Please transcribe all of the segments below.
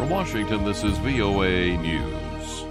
From Washington, this is VOA News.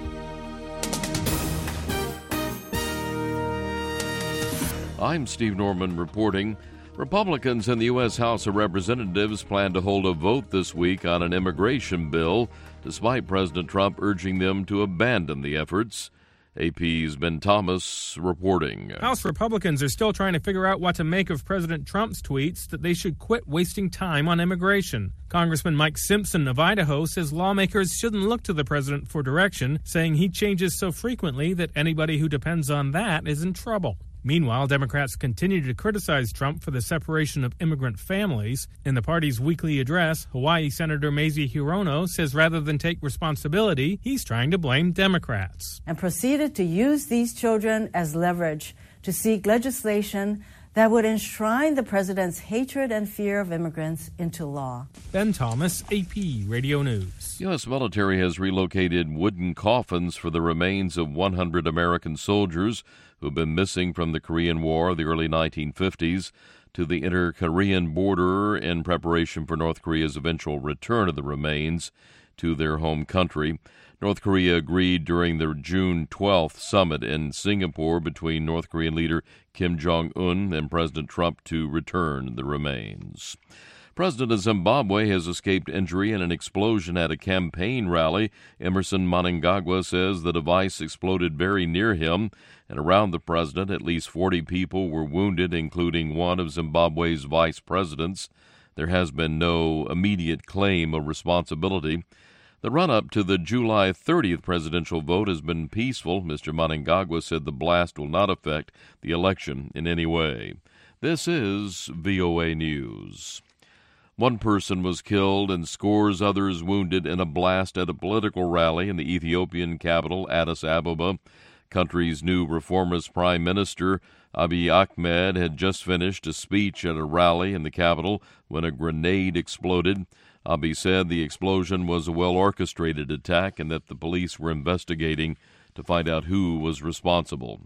I'm Steve Norman reporting. Republicans in the U.S. House of Representatives plan to hold a vote this week on an immigration bill, despite President Trump urging them to abandon the efforts. AP's Ben Thomas reporting. House Republicans are still trying to figure out what to make of President Trump's tweets that they should quit wasting time on immigration. Congressman Mike Simpson of Idaho says lawmakers shouldn't look to the president for direction, saying he changes so frequently that anybody who depends on that is in trouble. Meanwhile, Democrats continue to criticize Trump for the separation of immigrant families. In the party's weekly address, Hawaii Senator Mazie Hirono says rather than take responsibility, he's trying to blame Democrats. And proceeded to use these children as leverage to seek legislation that would enshrine the president's hatred and fear of immigrants into law. Ben Thomas, AP Radio News. U.S. military has relocated wooden coffins for the remains of 100 American soldiers who have been missing from the Korean War of the early 1950s to the inter-Korean border in preparation for North Korea's eventual return of the remains to their home country. North Korea agreed during the June 12th summit in Singapore between North Korean leader Kim Jong-un and President Trump to return the remains. President of Zimbabwe has escaped injury in an explosion at a campaign rally. Emerson Mnangagwa says the device exploded very near him, and around the president, at least 40 people were wounded, including one of Zimbabwe's vice presidents. There has been no immediate claim of responsibility. The run-up to the July 30th presidential vote has been peaceful. Mr. Mnangagwa said the blast will not affect the election in any way. This is VOA News. One person was killed and scores others wounded in a blast at a political rally in the Ethiopian capital, Addis Ababa. Country's new reformist prime minister, Abiy Ahmed, had just finished a speech at a rally in the capital when a grenade exploded. Abiy said the explosion was a well-orchestrated attack and that the police were investigating to find out who was responsible.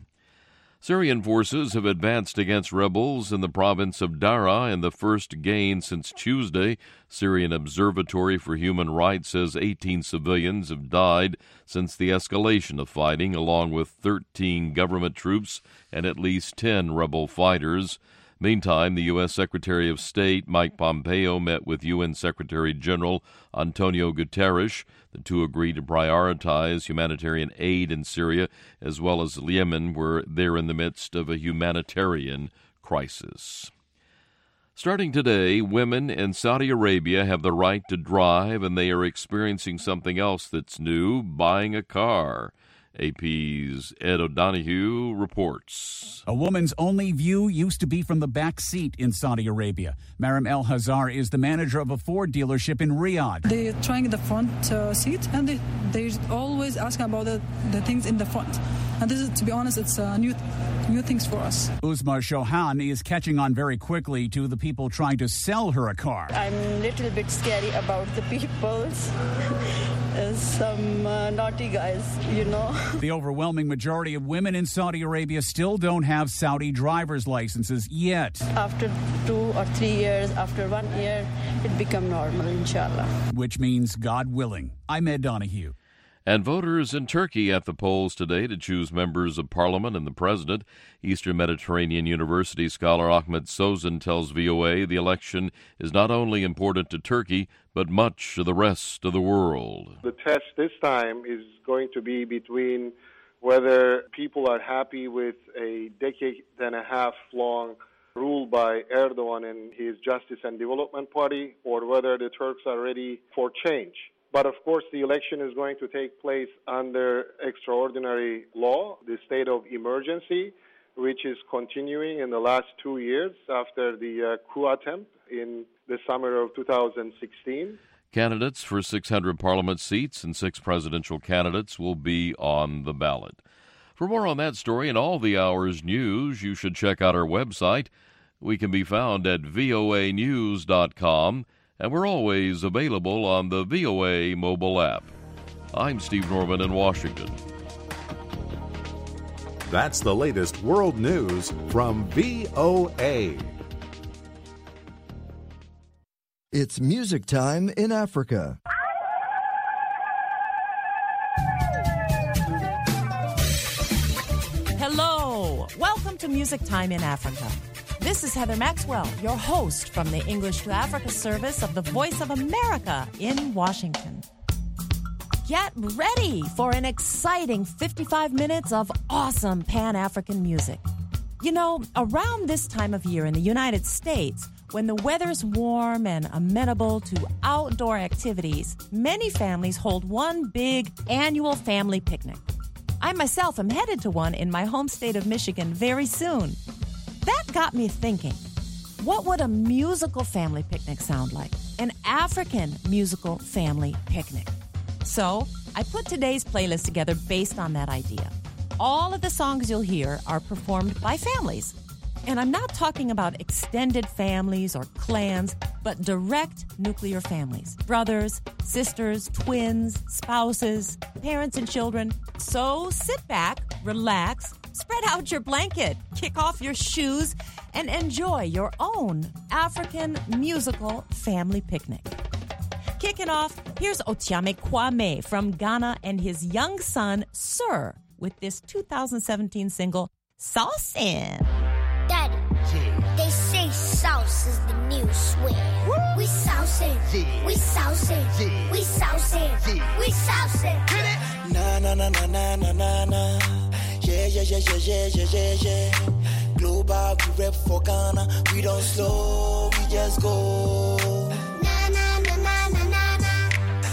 Syrian forces have advanced against rebels in the province of Daraa in the first gain since Tuesday. Syrian Observatory for Human Rights says 18 civilians have died since the escalation of fighting, along with 13 government troops and at least 10 rebel fighters. Meantime, the U.S. Secretary of State Mike Pompeo met with UN Secretary General Antonio Guterres. The two agreed to prioritize humanitarian aid in Syria as well as Yemen, where they're in the midst of a humanitarian crisis. Starting today, women in Saudi Arabia have the right to drive, and they are experiencing something else that's new, buying a car. AP's Ed O'Donoghue reports. A woman's only view used to be from the back seat in Saudi Arabia. Maram El Hazar is the manager of a Ford dealership in Riyadh. They're trying the front seat, and they're always asking about the things in the front. And this is, to be honest, it's new things for us. Uzma Shohan is catching on very quickly to the people trying to sell her a car. I'm a little bit scary about the people. Some naughty guys, you know. The overwhelming majority of women in Saudi Arabia still don't have Saudi driver's licenses yet. After 2 or 3 years, after 1 year, it become normal, inshallah. Which means, God willing. I'm Ed Donahue. And voters in Turkey at the polls today to choose members of parliament and the president. Eastern Mediterranean University scholar Ahmet Sozan tells VOA the election is not only important to Turkey, but much of the rest of the world. The test this time is going to be between whether people are happy with a decade and a half long rule by Erdogan and his Justice and Development Party, or whether the Turks are ready for change. But of course, the election is going to take place under extraordinary law, the state of emergency, which is continuing in the last 2 years after the coup attempt in the summer of 2016. Candidates for 600 parliament seats and 6 presidential candidates will be on the ballot. For more on that story and all the hour's news, you should check out our website. We can be found at voanews.com. And we're always available on the VOA mobile app. I'm Steve Norman in Washington. That's the latest world news from VOA. It's music time in Africa. to Music Time in Africa. This is Heather Maxwell, your host from the English to Africa service of the Voice of America in Washington. Get ready for an exciting 55 minutes of awesome Pan-African music. You know, around this time of year in the United States, when the weather's warm and amenable to outdoor activities, many families hold one big annual family picnic. I myself am headed to one in my home state of Michigan very soon. That got me thinking, what would a musical family picnic sound like? An African musical family picnic. So I put today's playlist together based on that idea. All of the songs you'll hear are performed by families. And I'm not talking about extended families or clans, but direct nuclear families. Brothers, sisters, twins, spouses, parents and children. So sit back, relax, spread out your blanket, kick off your shoes, and enjoy your own African musical family picnic. Kicking off, here's Otiame Kwame from Ghana and his young son, Sir, with this 2017 single, Saucin'. Daddy, they say sauce is the new swing. We saucin', we saucin', we saucin', we saucin'. Na na na na na na na na. Yeah. Global, we rep for Ghana. We don't slow, we just go. Na na na na na na na.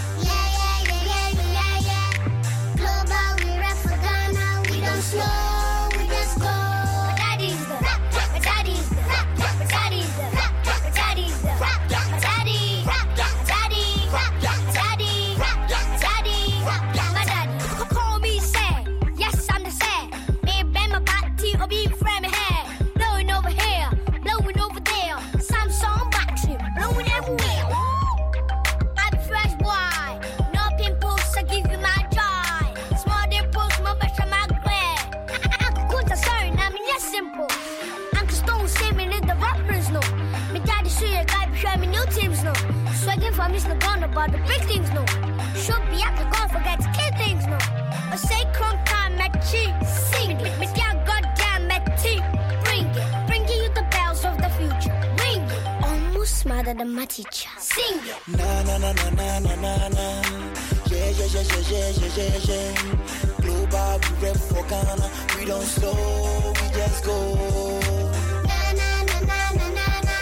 Yeah. Global, we rep for Ghana. We don't slow, we just go. My daddy's the rap. My daddy's the rap. My daddy's the rap. My daddy's the rap. My daddy. My daddy. My daddy. My daddy. My daddy. Call me sad. Yes, I'm the sad. Me bang my body or be from my head. Blowing over here, blowing over there. Samsung battery, blowing everywhere. I'm a fresh boy. No pimples, I give you my joy. Small dimples, my best of my glad. Uncle Kunta, sorry, now me yes simple. Uncle Stone say me let the rappers know. Me daddy say a guy behind me new teams know. Swagging for me, still gone about the big things no. Should be at the gone, forget to kill things no. I say crunk time at cheek, sing it. Me down goddamn at tea, bringing you the bells of the future. Ring it, almost smarter than my teacher. Sing it. Na na na na na na na na. Yeah. Global, we rep for Ghana. We don't slow, we just go. Na na na na na na na.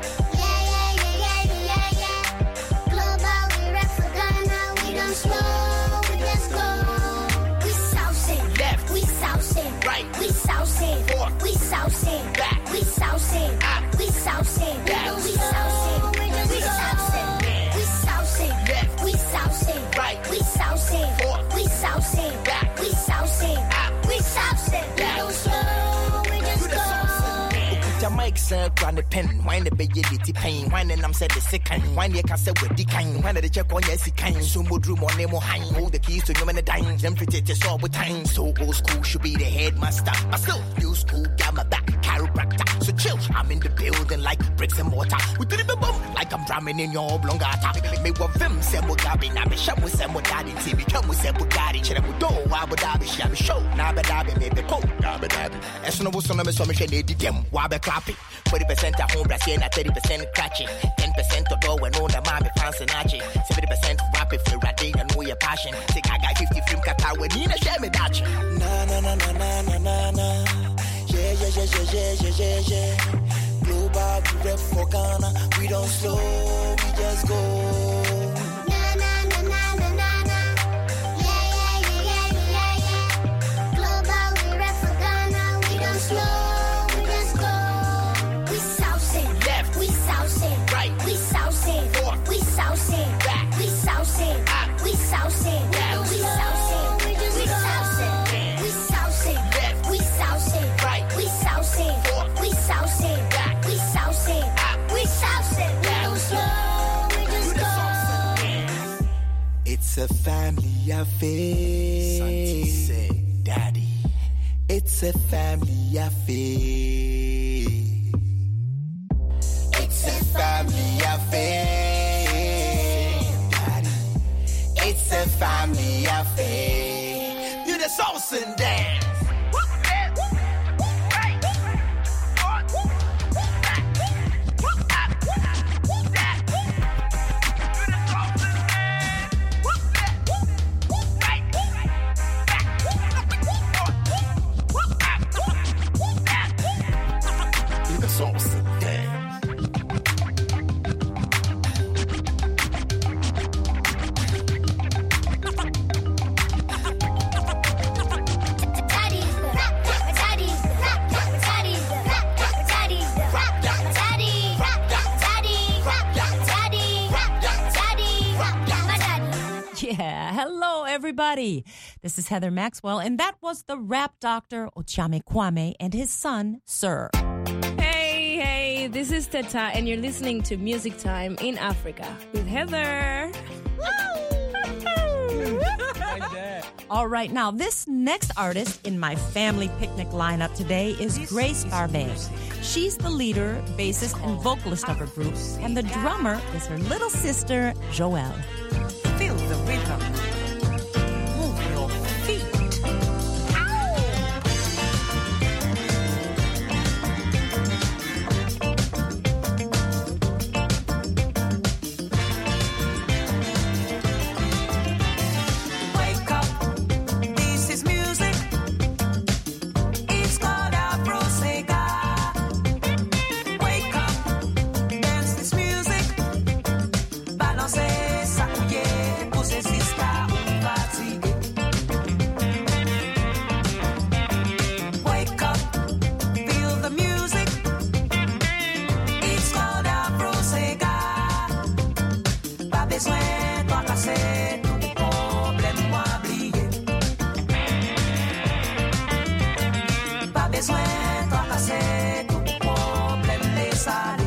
Yeah. Global, we rep for Ghana. We don't slow, we just go. We saucin', Left, we saucin', right, we saucin', forth, we saucin', back, we saucin', up, we saucin', down, we saucin', we saucin', we saucin', left, we saucin', right, we saucin', forth, we saucin', back, we saucin', up, we saucin', we don't slow, we just go. Jamaica sir, grant the pen, wine the baby litty pain, wine and I'm said the second, wine the cassette with the kind, wine the check on yes, kind, so more room on name or hang, hold the keys to you and the dime, them pretty just all with time, so old school should be the headmaster, but still, new school got my back, chiropractor, so chill, I'm in the building like bricks and mortar, we did it boom, like I'm drumming in your oblongata, me what them send what gabi, now me sham with some what daddy, TV, come with some what daddy, check with door, Abu Dhabi, sham show, Nabadabi, maybe cold, Nabadabi, as soon as some of some shady them, Wabe clapping. 40% at home, Brazil, 30% catching. 10% to door when all the mommy fancy natching. 70% rap if you're ready and know your passion. Take I got 50 film Qatar when you share me that. Na na na na na na na na. Yeah. Global, we rep for Ghana. We don't slow, we just go. Na na na na na na na. Yeah. Global, we rep for Ghana. We don't slow, we just go. We saucin', Left, we saucin', right, we saucin', forth, we saucin', back, we saucin', up, we saucin', down, we saucin', we saucin', we saucin', left, we saucin', right, we saucin', forth, we saucin', back, we saucin', up, we saucin', we down, don't slow, we just go. It's a family affair. Santi say, Daddy. It's a family affair. It's a family affair. Daddy. It's a family affair. You the sauce and dance. Yeah, hello everybody. This is Heather Maxwell, and that was the rap doctor Ochame Kwame and his son, Sir. Hey, this is Teta, and you're listening to Music Time in Africa with Heather. All right, now this next artist in my family picnic lineup today is Grace Barbe. She's the leader, bassist, and vocalist of her group, and the drummer is her little sister, Joelle. Feel the rhythm. Move your feet. Wake up. This is music. It's called Afro Sega. Wake up. Dance this music. Balance. Wake up, feel the music. It's called Afro Sega. Pas besoin d'en casser tout problème ou oublier. Pas besoin d'en casser tout problème laisse aller.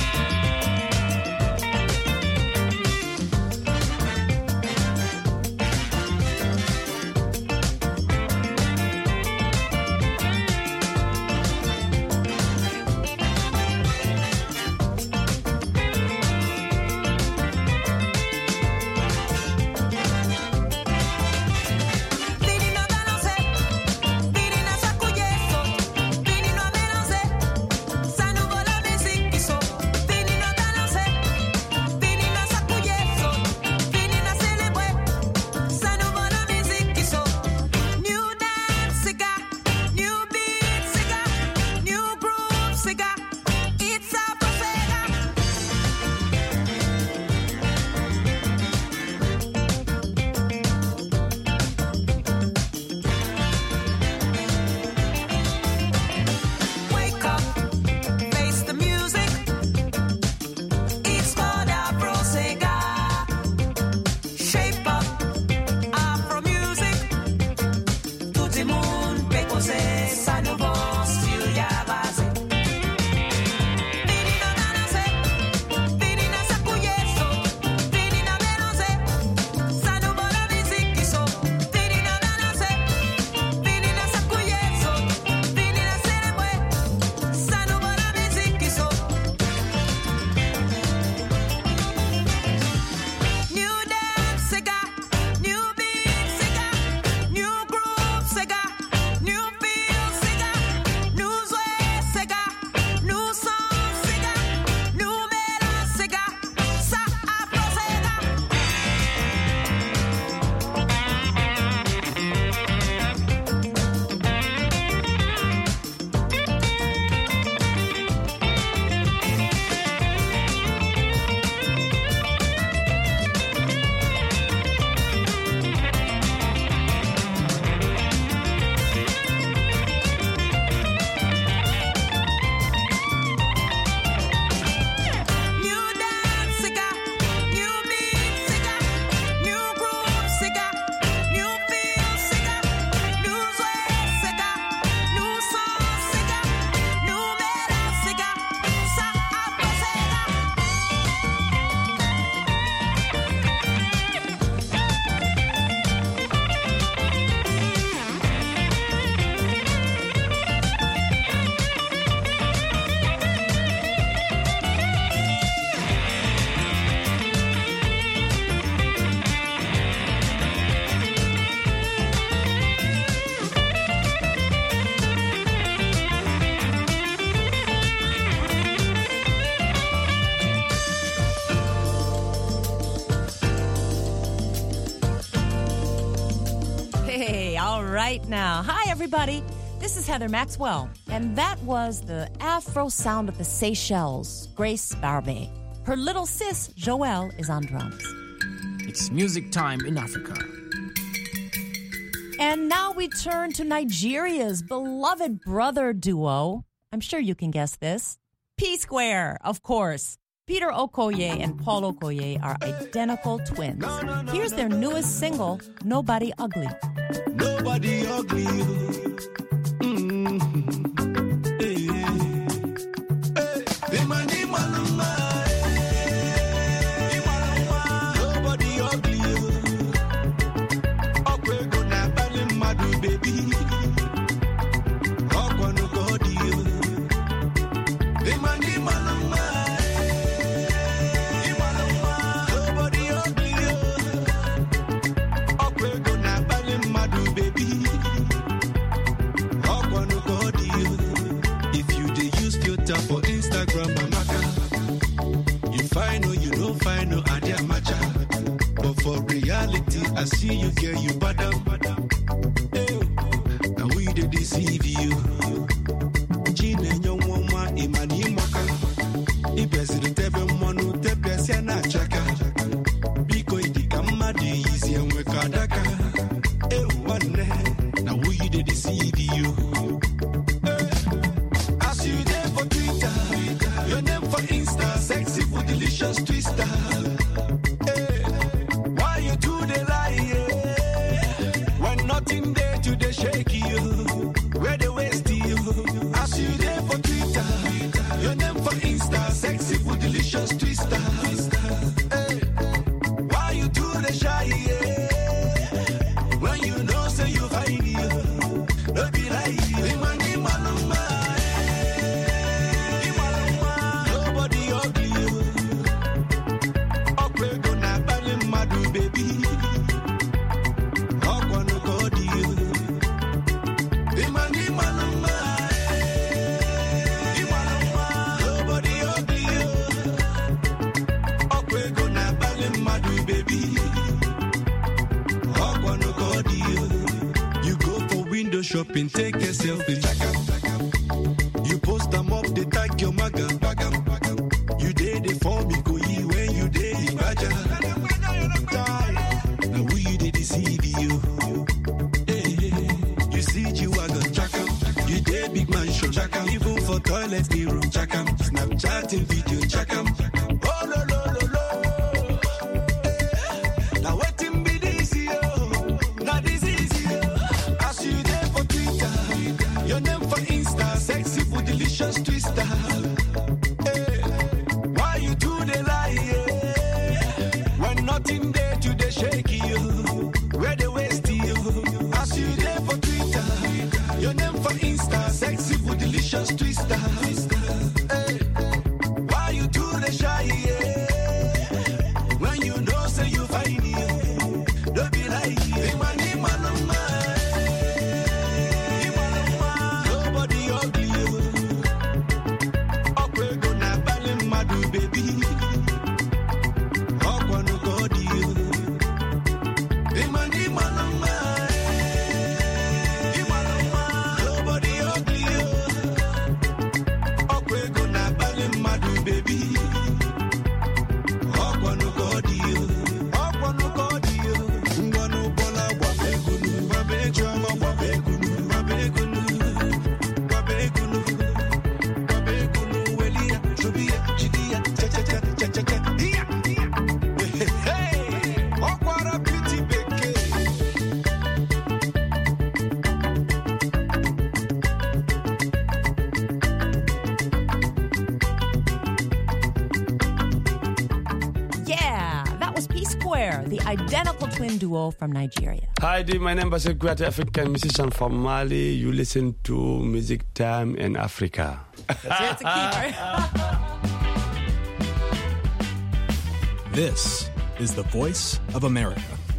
Right now. Hi, everybody. This is Heather Maxwell, and that was the Afro sound of the Seychelles, Grace Barbe. Her little sis, Joelle, is on drums. It's Music Time in Africa. And now we turn to Nigeria's beloved brother duo. I'm sure you can guess this. P-Square, of course. Peter Okoye and Paul Okoye are identical twins. Here's their newest single, Nobody Ugly. Nobody ugly. I see you, girl, you bottom. Now we they deceive you. Gina and your woman, Imani Maka. If president ever monu, the president na chaka. Because it come mad easy and we kadaka. Now we they deceive you. I see you there for Twitter. Your name for Insta, sexy for delicious twister. Nothing there to the shake you, where the waste you. I see you there for Twitter, your name for Insta, sexy for delicious twister. Hey, why you do the shy? Yeah? When you know say you find you, don't be like Imani Maluma. Nobody ugly you. Okay, gonna bally madu baby. Shopping, take a selfie, you post them up, they tag your maga. You did it for me, go ye when you did it, Baja. Now we did deceive you. Hey, you see you are the chakam. You did big mansion, chakam. Even for toilets, the room, chakam. Snapchatting video, chakam. Oh, no. Now what in be this, yo? Now this is you. Your name for Insta, sexy for delicious twister. Hey, why you do the lie? Yeah? When nothing there to the shake you, where the waste you. I see you there for Twitter. Your name for Insta, sexy for delicious twister. Hey, why you do the shy? Yeah? When you know say you find you, don't be like Imani Maluma. The identical twin duo from Nigeria. Hi, my name is a great African musician from Mali. You listen to Music Time in Africa. That's a keeper. This is the voice of America.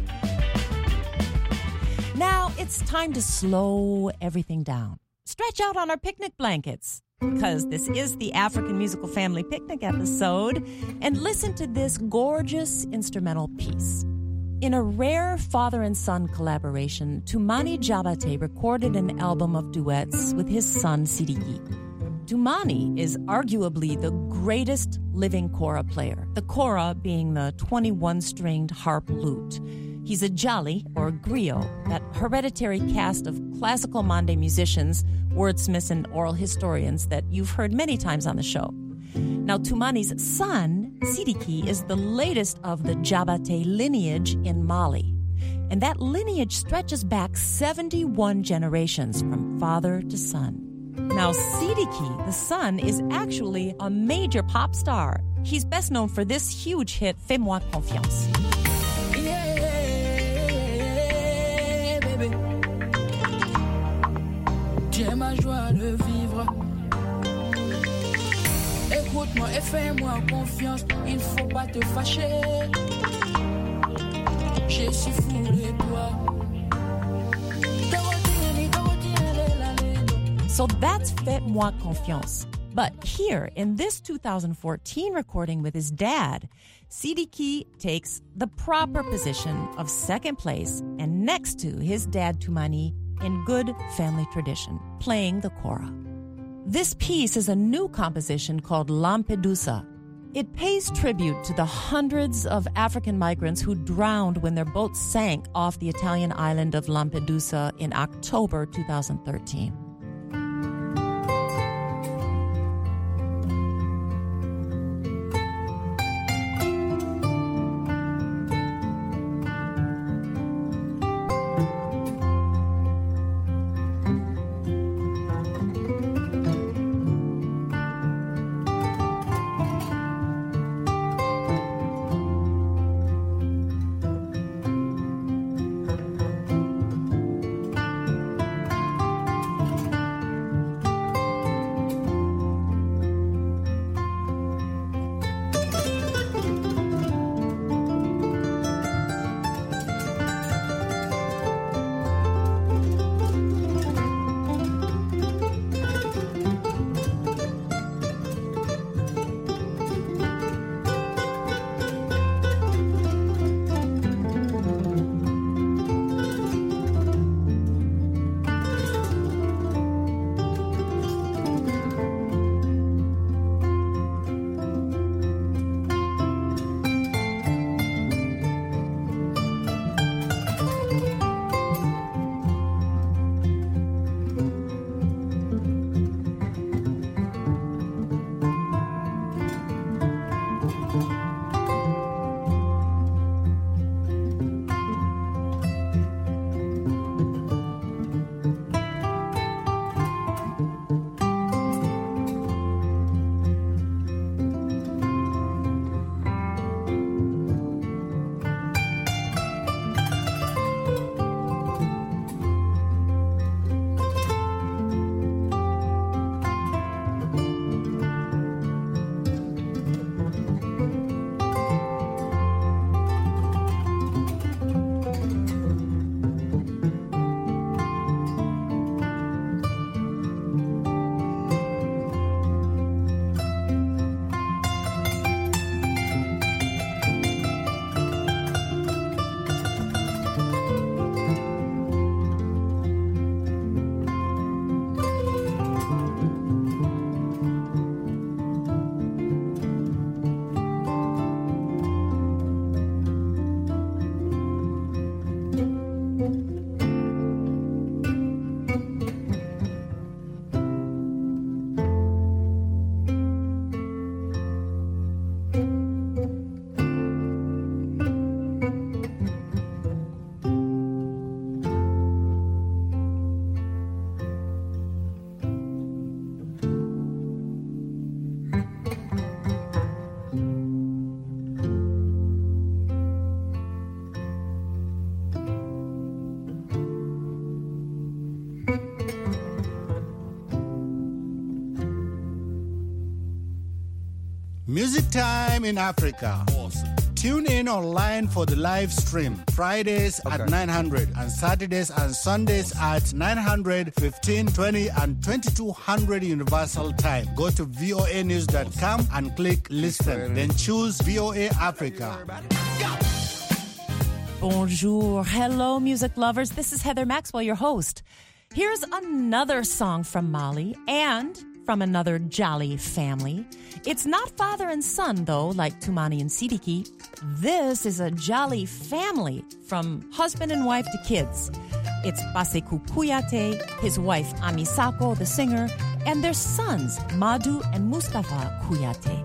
Now it's time to slow everything down. Stretch out on our picnic blankets, because this is the African Musical Family Picnic episode, and listen to this gorgeous instrumental piece. In a rare father and son collaboration, Tumani Jabate recorded an album of duets with his son Sidiki. Tumani is arguably the greatest living kora player, the kora being the 21-stringed harp lute. He's a jali, or griot, that hereditary cast of classical Mande musicians, wordsmiths, and oral historians that you've heard many times on the show. Now, Toumani's son, Sidiki, is the latest of the Jabate lineage in Mali. And that lineage stretches back 71 generations from father to son. Now, Sidiki, the son, is actually a major pop star. He's best known for this huge hit, Fais-moi confiance. Yeah, baby. Tu es ma joie de vivre. Écoute-moi et fais-moi confiance. Il faut pas te fâcher. Je suis fou de toi. So that's Fais-moi confiance. But here, in this 2014 recording with his dad, Sidiki takes the proper position of second place and next to his dad Toumani in good family tradition, playing the kora. This piece is a new composition called Lampedusa. It pays tribute to the hundreds of African migrants who drowned when their boat sank off the Italian island of Lampedusa in October 2013. Music Time in Africa. Awesome. Tune in online for the live stream. Fridays at 900 and Saturdays and Sundays at 900, 15, 20 and 2200 Universal Time. Go to voanews.com and click listen. Then choose VOA Africa. Bonjour. Hello, music lovers. This is Heather Maxwell, your host. Here's another song from Mali and from another jolly family. It's not father and son, though, like Toumani and Sidiki. This is a jolly family from husband and wife to kids. It's Basekou Kouyaté, his wife Amisako, the singer, and their sons, Madu and Mustafa Kuyate.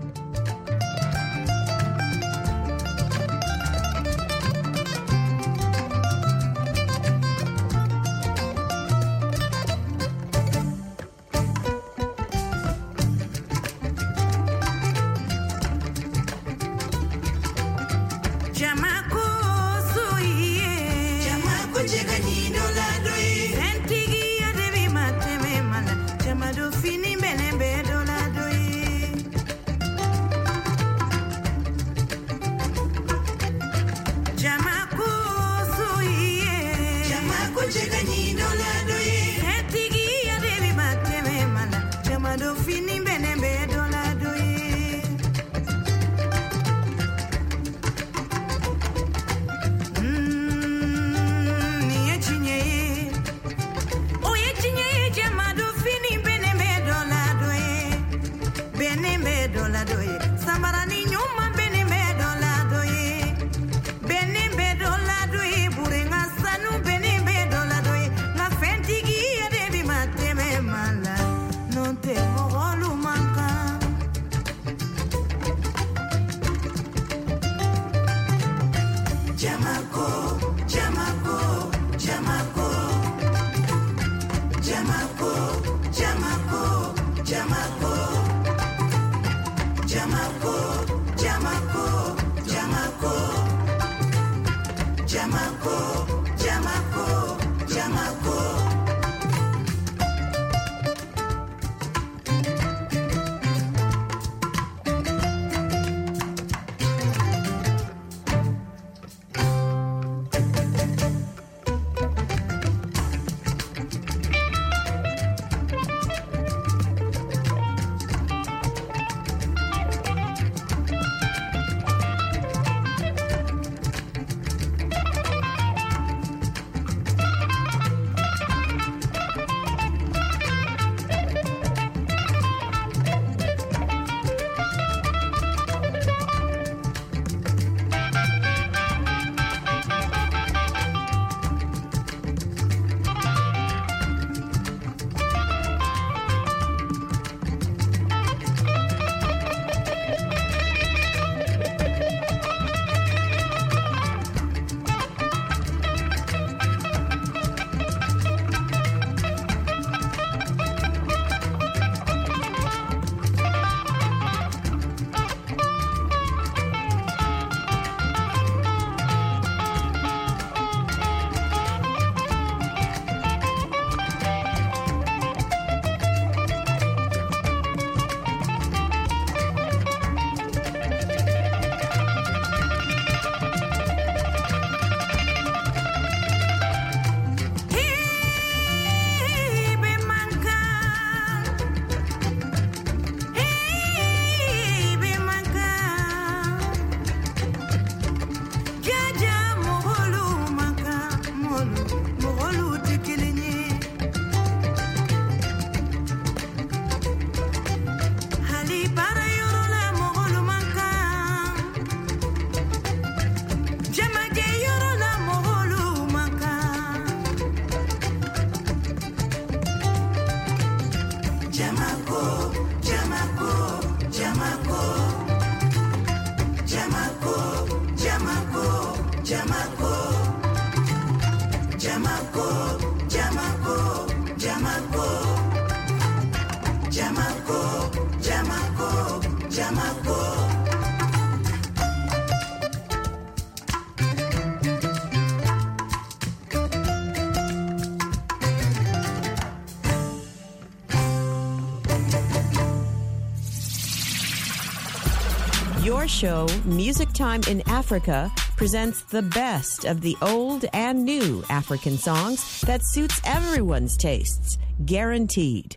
Your show, Music Time in Africa, presents the best of the old and new African songs that suits everyone's tastes, guaranteed.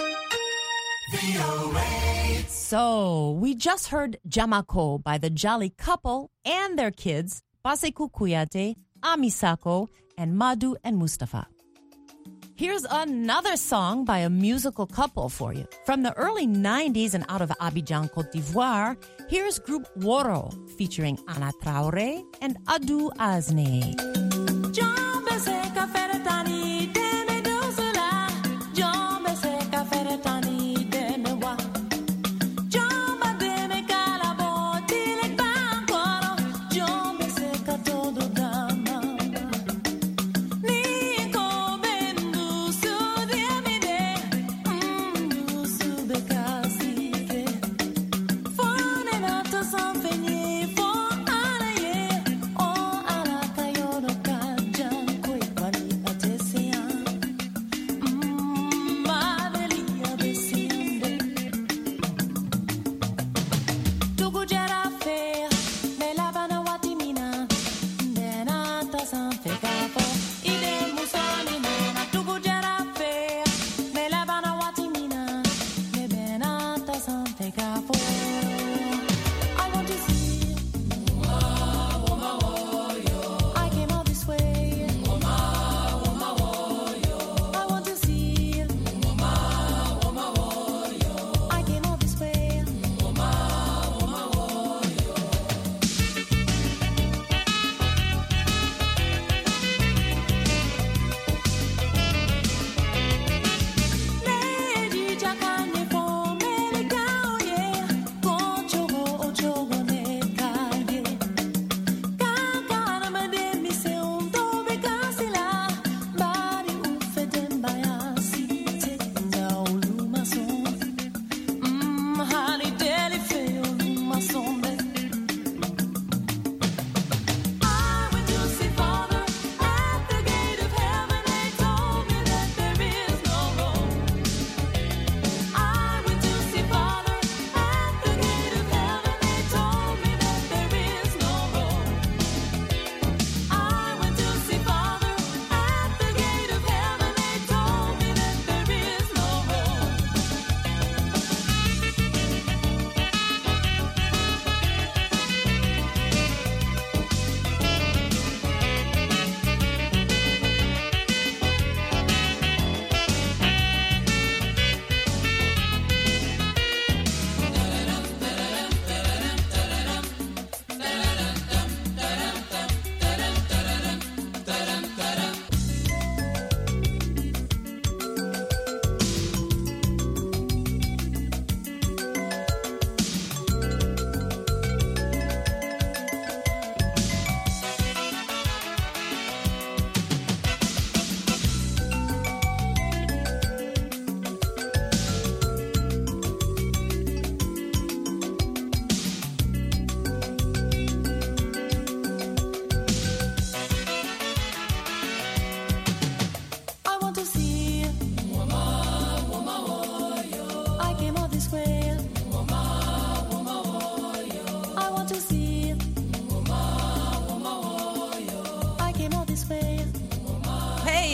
So, we just heard Jamako by the Jolly Couple and their kids, Paseku Kuyate, Amisako, and Madu and Mustafa. Here's another song by a musical couple for you. From the early 90s and out of Abidjan, Côte d'Ivoire, here's group Woro featuring Anna Traoré and Adu Azne. John Beseka Feretani, Deme Dosala, John Beseka Feretani.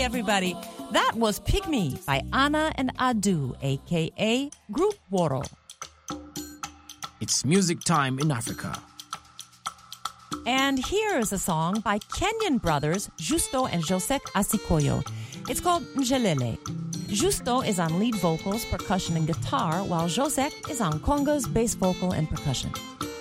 everybody. That was Pygmy by Anna and Adu, a.k.a. Group Woro. It's music time in Africa. And here's a song by Kenyan brothers Justo and Josek Asikoyo. It's called Njelele. Justo is on lead vocals, percussion, and guitar, while Josek is on congas, bass vocal, and percussion.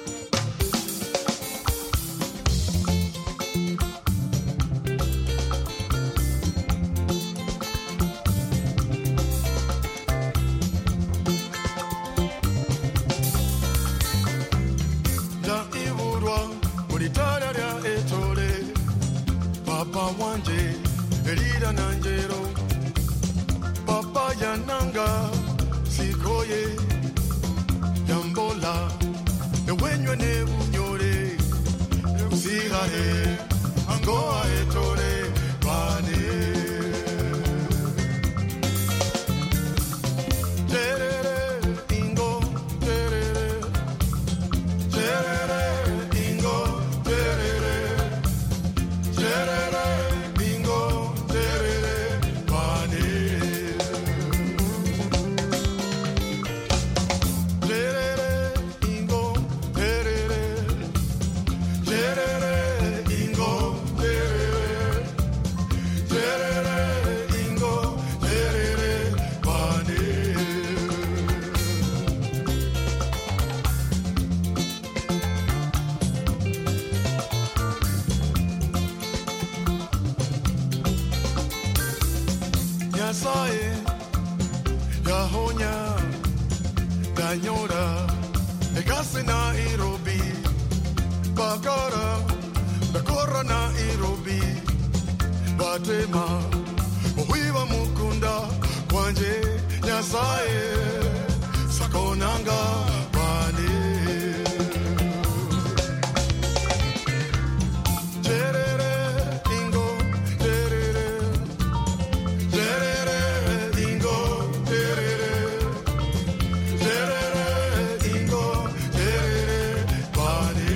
Papa wanje, erida nanjero. Papa yananga, sikoye, yambola. Ewenyo ne unyore, usihare, angoa etore, bane. Terere, ingo, terere. Terere, ingo, terere. Terere, bingo, terere, bane. Terere, bingo, terere. Terere, bingo, terere. Terere, bingo, terere, bane. Nyasaye, Yahonya, Danyora, Ekasi Nairobi, Bakara, Bakora Nairobi, Batema, Uwiwa Mukunda, Kwanje, Nyasaye, Sakonanga, Bane. Terere, Ingo, terere. Terere, ingo, terere. Terere, ingo, terere, bane.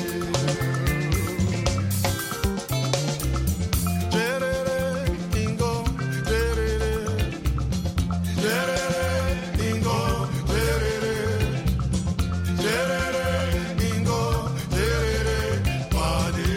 Terere, ingo, terere. Terere, ingo, terere. Terere, ingo, terere, bane.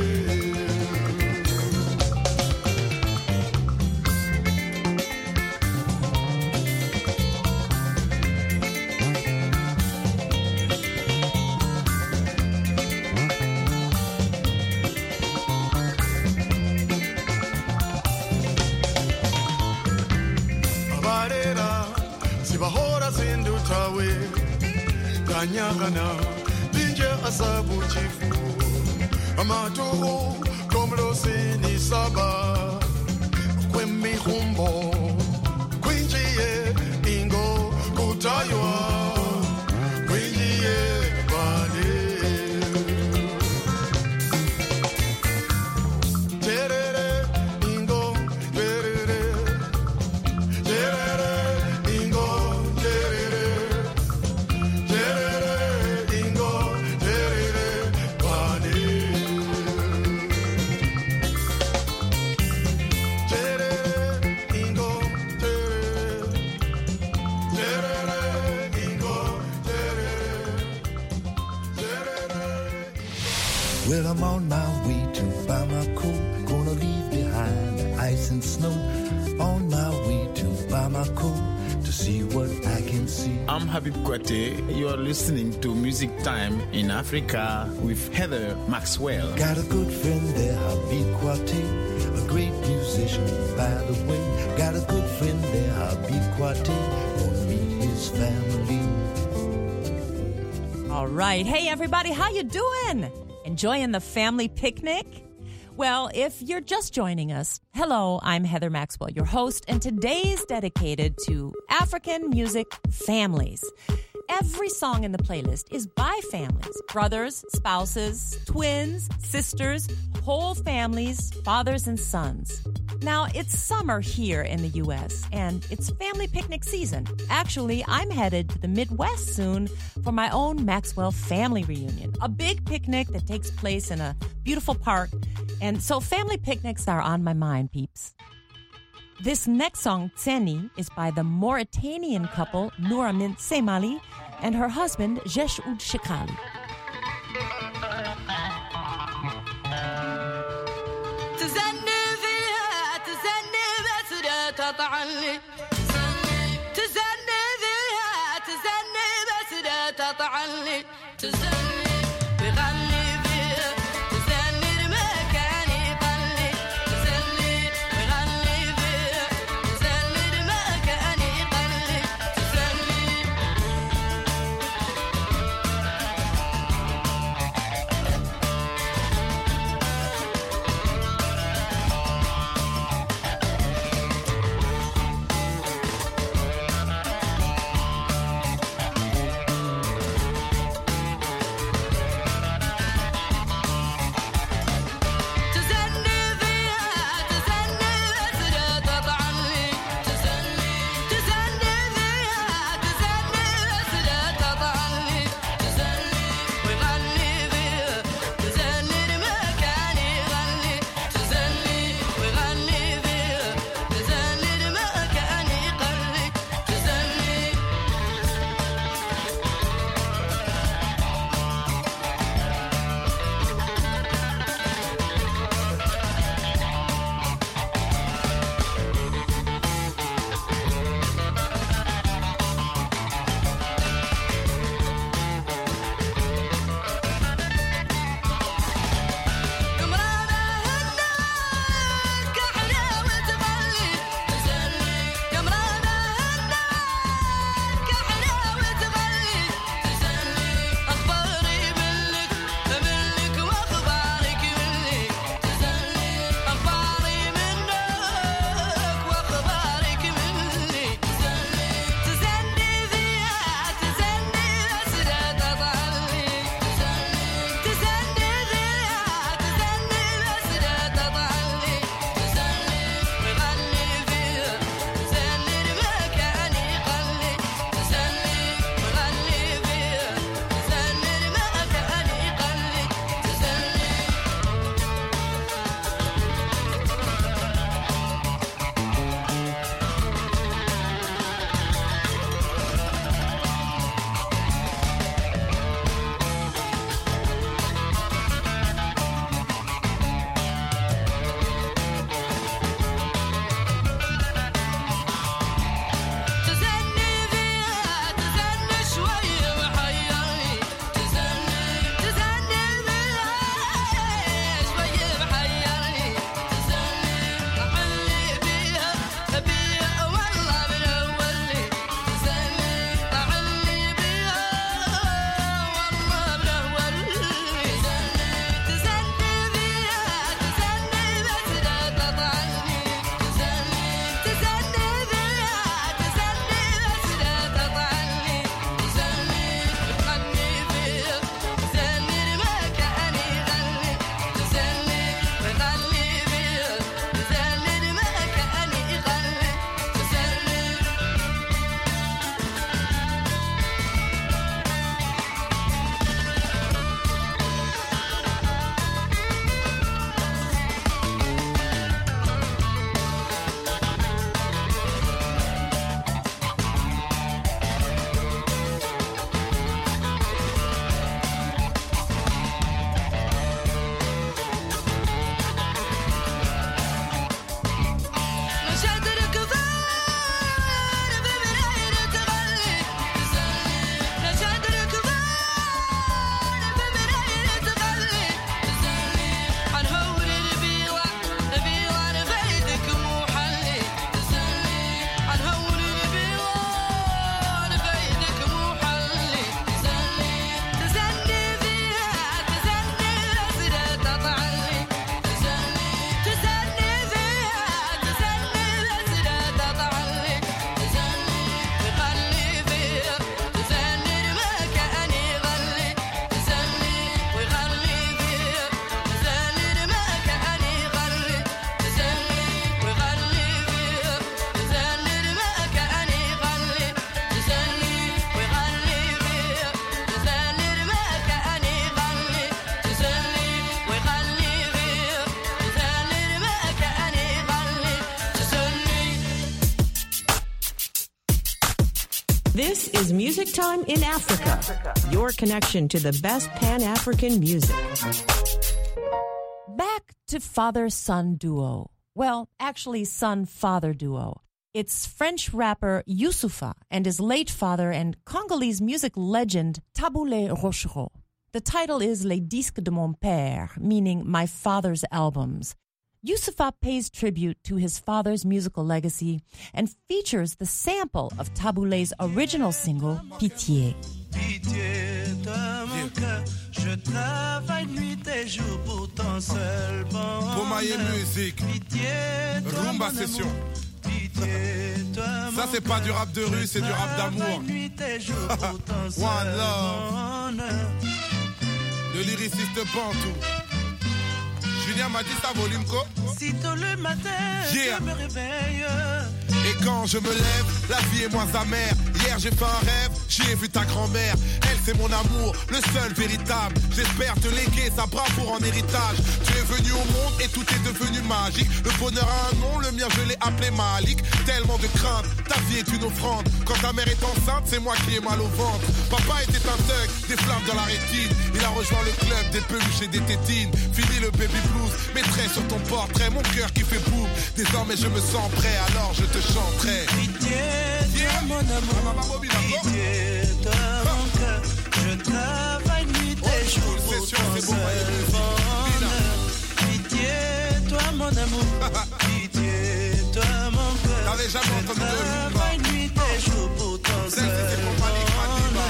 Abarera, sibahora sindutawe, kanyagana, dinje asabu chifu, amatuhu, komlosi ni saba, kwemi humbo, kwinjiye, ingo, kutaywa, kwinjiye, bane. Terere, ingo, terere. Terere, ingo, terere. Terere, ingo, terere, bane. Terere, ingo, terere. Terere, ingo, terere. Terere. Well, I'm on my way to Bamako, gonna leave behind the ice and snow. On my way to Bamako to see what I can see. I'm Habib Kwate. You are listening to Music Time in Africa with Heather Maxwell. Got a good friend there, Habib Kwate, a great musician, by the way. Got a good friend there, Habib Kwate, gonna meet his family. All right. Hey, everybody. How you doing? Enjoying the family picnic? Well, if you're just joining us, hello, I'm Heather Maxwell, your host, and today's dedicated to African music families. Every song in the playlist is by families, brothers, spouses, twins, sisters, whole families, fathers and sons. Now, it's summer here in the U.S., and it's family picnic season. Actually, I'm headed to the Midwest soon for my own Maxwell family reunion, a big picnic that takes place in a beautiful park. And so family picnics are on my mind, peeps. This next song, Tseni, is by the Mauritanian couple Nouramin Semali and her husband Jesh Oud Shekali. This is Music Time in Africa, your connection to the best Pan-African music. Back to father-son duo. Well, actually son-father duo. It's French rapper Youssoupha and his late father and Congolese music legend Taboulé Rochereau. The title is Les Disques de mon père, meaning my father's albums. Youssoupha pays tribute to his father's musical legacy and features the sample of Taboulé's original single, Pitié. Pitié de mon cœur, je travaille nuit et jour pour ton seul bonheur. Pomaye musique, Pitié de Rumba mon session. amour. Pitié de Ça c'est pas du rap de rue, c'est du rap d'amour. nuit et jour pour ton seul One love. bonheur. Le lyriciste Bantou. Julien m'a dit ça, volume co. Si tôt le matin, Yeah. je me réveille. Et quand je me lève, la vie est moins amère. Hier j'ai fait un rêve, j'y ai vu ta grand-mère. Elle c'est mon amour, le seul véritable. J'espère te léguer sa bravoure en héritage. Tu es venu au monde et tout est devenu magique. Le bonheur a un nom, le mien je l'ai appelé Malik. Tellement de crainte, ta vie est une offrande. Quand ta mère est enceinte, c'est moi qui ai mal au ventre. Papa était un thug, des flammes dans la rétine. Il a rejoint le club des peluches et des tétines. Fini le baby blues, mettrai sur ton portrait mon cœur qui fait boum. Désormais je me sens prêt, alors je te chanterai. Pitié de mon amour, pitié de mon cœur. Je travaille nuit et jour pour ton seul bonheur. Pitié, toi mon amour, pitié de mon cœur. T'avais jamais entendu de Je travaille nuit et jour pour ton seul bonheur.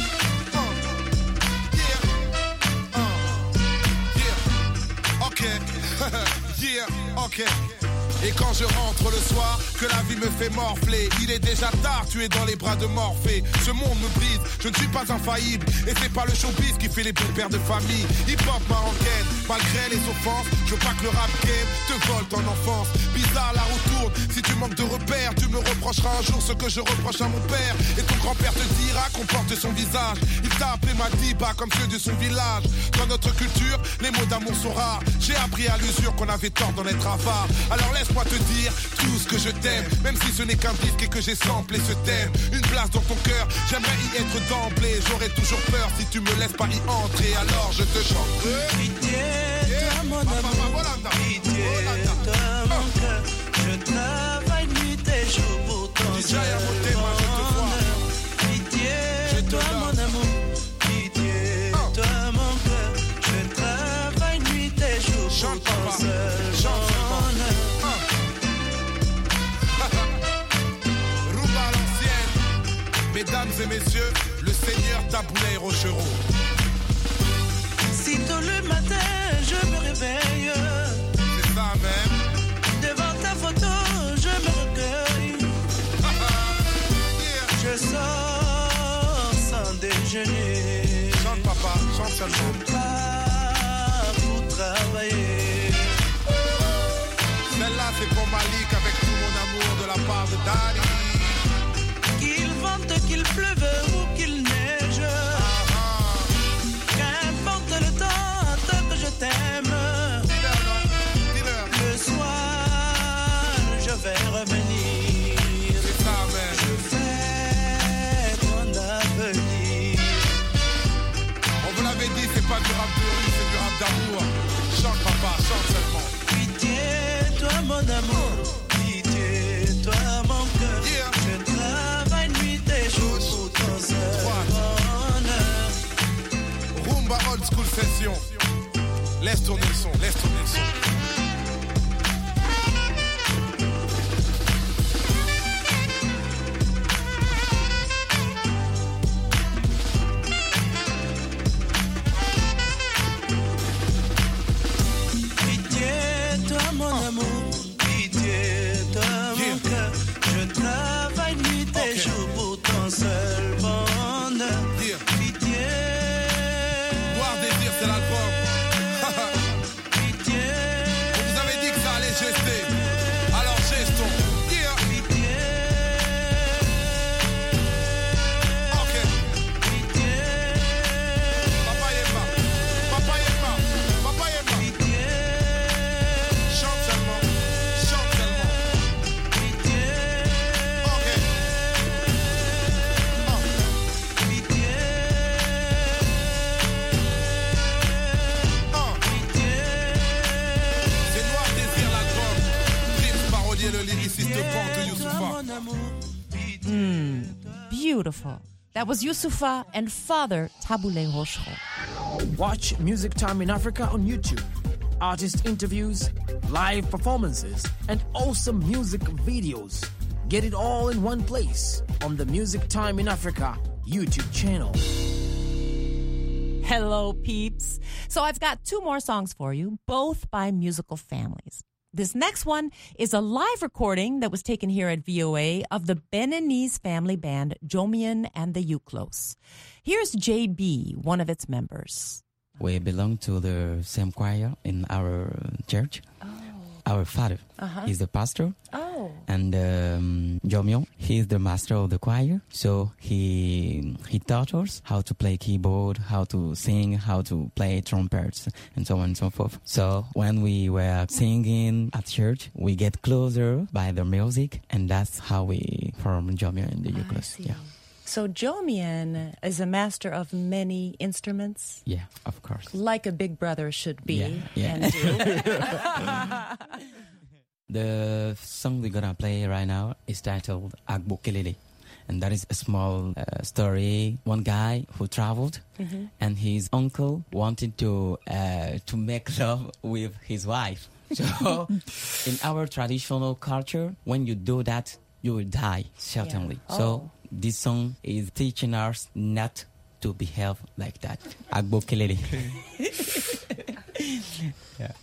Ok, yeah, ok. Et quand je rentre le soir, que la vie me fait morfler, il est déjà tard, tu es dans les bras de Morphée. Ce monde me brise, je ne suis pas infaillible. Et c'est pas le showbiz qui fait les bons pères de famille. Hip-hop marocaine, malgré les offenses, je veux pas que le rap game te vole ton enfance. Bizarre la roue tourne, si tu manques de repères, tu me reprocheras un jour ce que je reproche à mon père. Et ton grand-père te dira qu'on porte son visage. Il t'a appelé Madiba comme ceux de son village. Dans notre culture, les mots d'amour sont rares. J'ai appris à l'usure qu'on avait tort d'en être avare. Alors laisse-moi te dire tout ce que je t'aime, même si ce n'est qu'un disque et que j'ai samplé ce thème. Une place dans ton cœur, j'aimerais y être d'emblée. J'aurais toujours peur si tu me laisses pas y entrer. Alors je te chante. Pitié de mon amour, pitié de mon cœur. Je travaille nuit et jour pour ton seul bonheur. Pitié de mon amour, pitié de mon cœur. Je travaille nuit et jour pour ton seul bonheur. Rumba à l'ancienne. Mesdames et messieurs, le seigneur Taboulé Rochereau. Si tôt le matin je me réveille, c'est ça même. Devant ta photo je me recueille. Je sors sans déjeuner. Chante papa, chante seulement. Je pars pour travailler. Celle-là c'est pour Malik avec tout mon amour de la part de Daddy. Qu'il vente, qu'il pleuve ou qu'il neige, qu'importe le temps, tant que je t'aime. Le soir, je vais revenir. C'est ça, man. Je fais ton avenir. On vous l'avait dit, c'est pas du rap de rue, c'est du rap d'amour. Chante papa, chante seulement. Pitié, toi mon amour. Pitié, toi mon cœur. Yeah. Je travaille nuit et jour pour ton seul bonheur. Rumba old school session. Laisse tourner le son, laisse tourner le son. Pitié, toi mon amour, pitié de mon cœur. Je travaille nuit et jour pour ton seul bonheur. Pitié. Noir Désir, c'est l'album. Pitié. On vous avait dit que ça allait gester. Alors gestons. Yeah. Pitié. Ok. Pitié. Papa y est pas. Papa y est pas. Papa y est pas. Pitié. Chante seulement. Chante seulement. Pitié. Ok. Beautiful. That was Youssoufa and Father Taboulé Rochereau. Watch Music Time in Africa on YouTube. Artist interviews, live performances, and awesome music videos. Get it all in one place on the Music Time in Africa YouTube channel. Hello, peeps. So I've got 2 more songs for you, both by musical families. This next one is a live recording that was taken here at VOA of the Beninese family band Jomian and the Uklos. Here's JB, one of its members. We belong to the same choir in our church. Our father is the pastor. And Jomian, he is the master of the choir. So he taught us how to play keyboard, how to sing, how to play trumpets, and so on and so forth. So when we were singing at church, we get closer by the music, and that's how we form Jomian and the Uklos. Yeah. So Jomian is a master of many instruments. Yeah, of course. Like a big brother should be. Yeah. And do. The song we're gonna play right now is titled Agbo Kelele. And that is a small story. One guy who traveled and his uncle wanted to make love with his wife. So in our traditional culture, when you do that, you will die, certainly. Yeah. So this song is teaching us not to behave like that. Agbo Kelele. Yeah.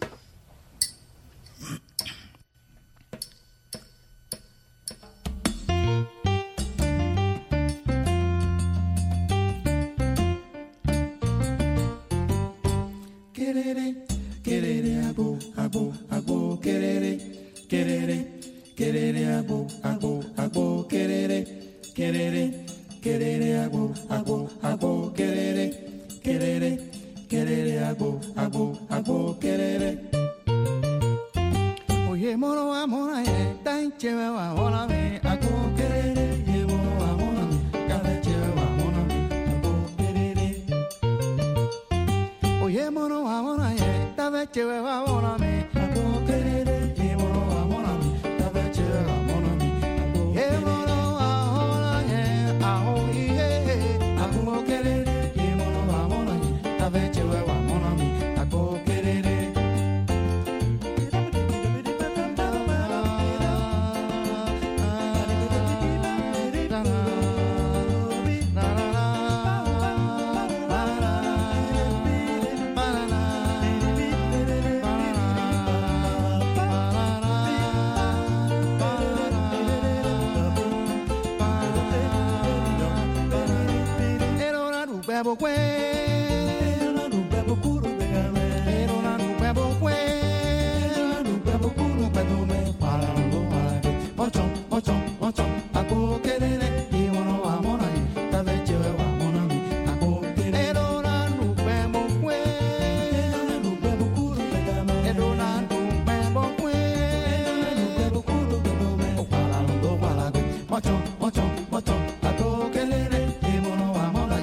Querere, querere, agbo, agbo, agbo, querere, querere, querere, agbo, agbo, agbo, querere, querere, querere, agbo, agbo, agbo, querere, querere, querere, agbo, agbo, agbo, querere. Oye mono amona ye, tan chéve wa mona me, agbo querere, ye mono amona me, cada chéve wa mona me, agbo querere. Oye mono amona ye, tabe chéve wa mona me, agbo querere, ye mono amona me, tabe chéve wa mona me, ye mono amona ye, aho ye, agbo querere, ye mono amona ye, tabe chéve wa mona me, agbo querere. Bebo kwe, era no bebo kuru begame, era no bebo kwe, era no bebo kuru begame, para no mare, ochon, ochon, ochon, ako kerere, imono amona, tabe chewe amona mi, ako kerere, era no bebo kwe, era no bebo kuru begame, era no bebo kwe, era no bebo kuru begame, para no mare, ochon, ochon, ochon, ako kerere, imono amona.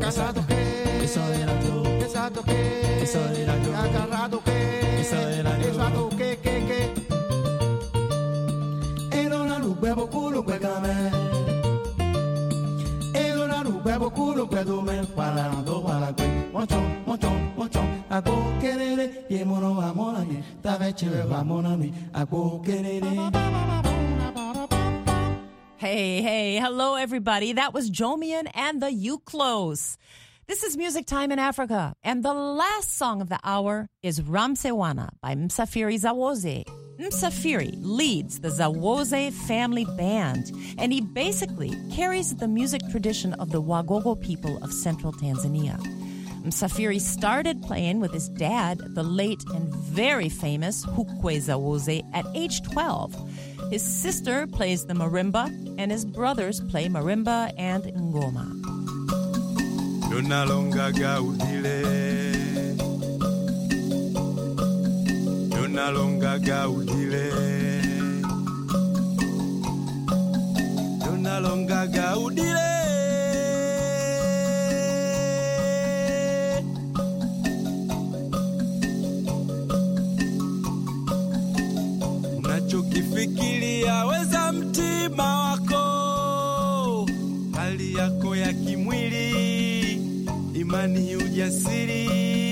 Agarrado que, eso era yo. Besado que, eso era yo. Agarrado que, eso era yo. Besado que. Era una nube culo cuégame. Era una nube culo cuédome. Parando para que, mochón. Ago querere, y mono amor a mí. Taveche vamos a mí. Ago querere. Hey, hello everybody. That was Jomian and the Uklos. This is Music Time in Africa, and the last song of the hour is Ramsewana by Msafiri Zawoze. Msafiri leads the Zawoze family band, and he basically carries the music tradition of the Wagogo people of central Tanzania. Msafiri started playing with his dad, the late and very famous Hukwe Zawoze, at age 12. His sister plays the marimba, and his brothers play marimba and ngoma. Dona longa gaudile, Dona longa gaudile, Dona longa gaudile. Unachokifikiria weza mtima wako, hali yako ya kimwili, imani, ujasiri,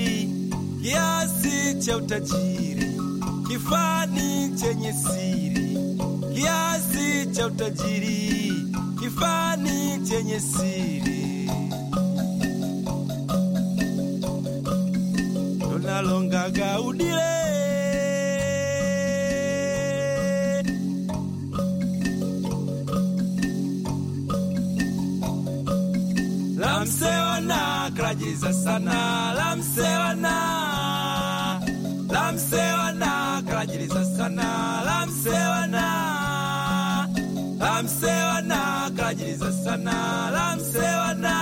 kiasi cha utajiri, kifani chenye siri, kiasi cha utajiri, kifani chenye siri. Donalonga gaudile, Lamsewana krajiza sana, lamsewana krajiza sana, lamsewana krajiza sana, lamsewana.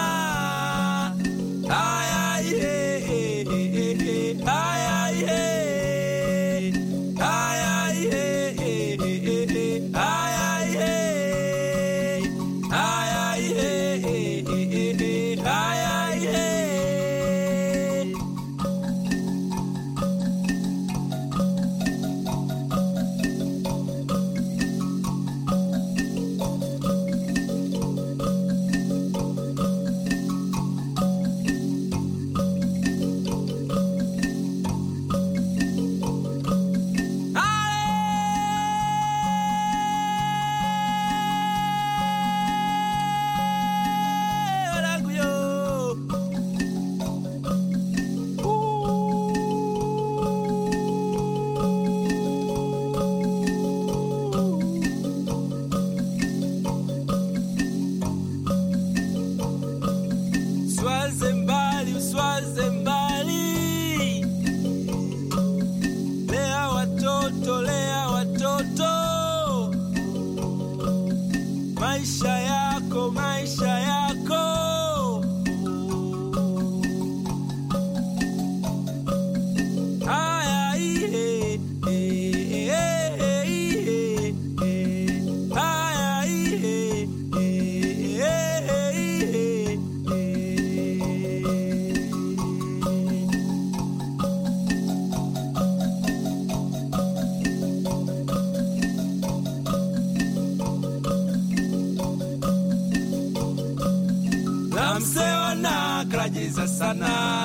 Ay ay hey, ay ay hey, ay ay hey, ay ay hey, ay ay hey. Maisha yako Lamsewana krajiza sana,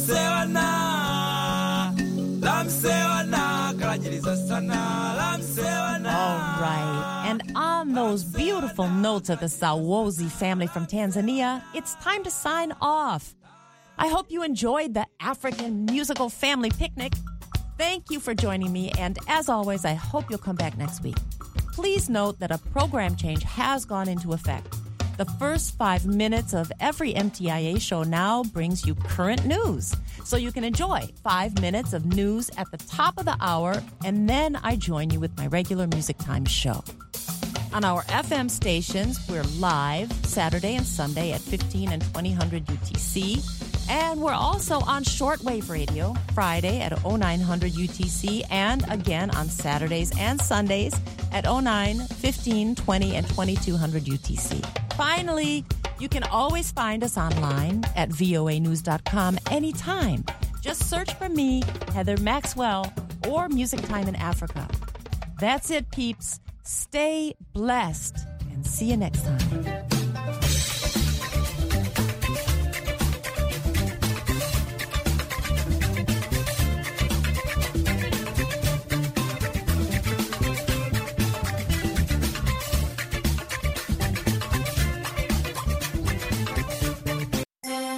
lamsewana krajiza sana, lamsewana. All right, and on those beautiful notes of the Zawoze family from Tanzania, it's time to sign off. I hope you enjoyed the African musical family picnic. Thank you for joining me, and as always, I hope you'll come back next week. Please note that a program change has gone into effect. The first 5 minutes of every MTIA show now brings you current news. So you can enjoy 5 minutes of news at the top of the hour, and then I join you with my regular Music Time show. On our FM stations, we're live Saturday and Sunday at 15 and 2000 UTC. And we're also on shortwave radio Friday at 0900 UTC and again on Saturdays and Sundays at 09, 15, 20, and 2200 UTC. Finally, You can always find us online at voanews.com anytime. Just search for me, Heather Maxwell, or Music Time in Africa. That's it, peeps. Stay blessed and see you next time.